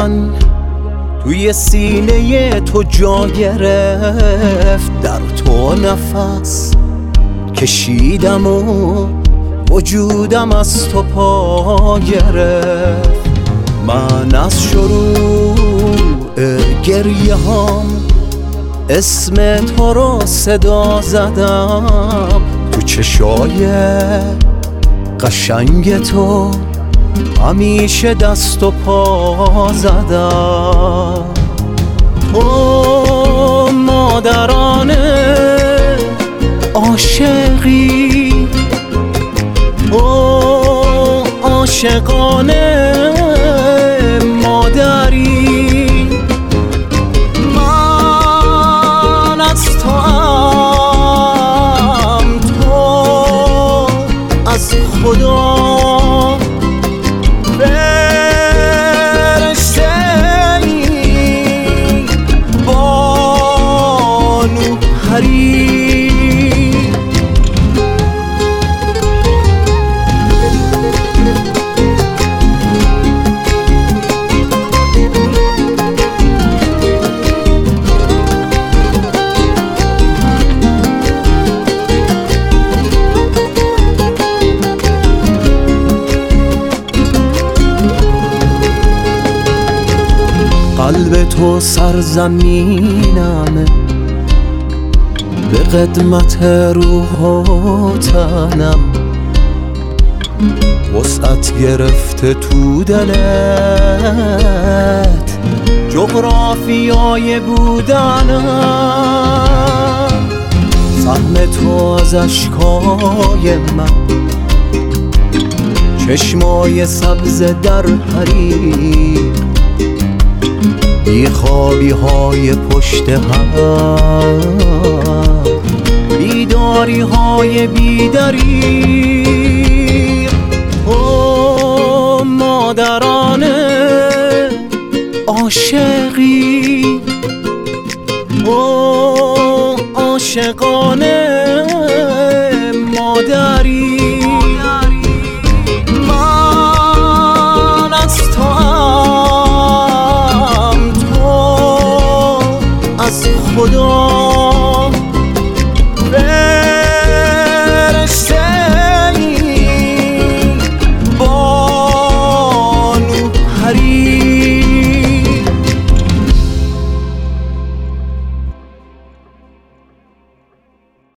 من توی سینه تو جا گرفت، در تو نفس کشیدم و وجودم از تو پا گرفت. من از شروع گریه هام اسم تو رو صدا زدم، تو چشای قشنگ تو همیشه دست و پا زدم. تو مادرانه عاشقی، تو عاشقانه مادری، من از تو ام، تو از خدا فرشته‌ای، بانو پری. قلب تو سرزمینمه، به قدمت روح و تنم، وسعت گرفته تو دلت جغرافیای بودنم. سهم تو از اشکای من، چشمای سبز در حریر، بیخوابی های پشت هم، بیداری های بیداری. او مادرانه عاشقی، او عاشقانه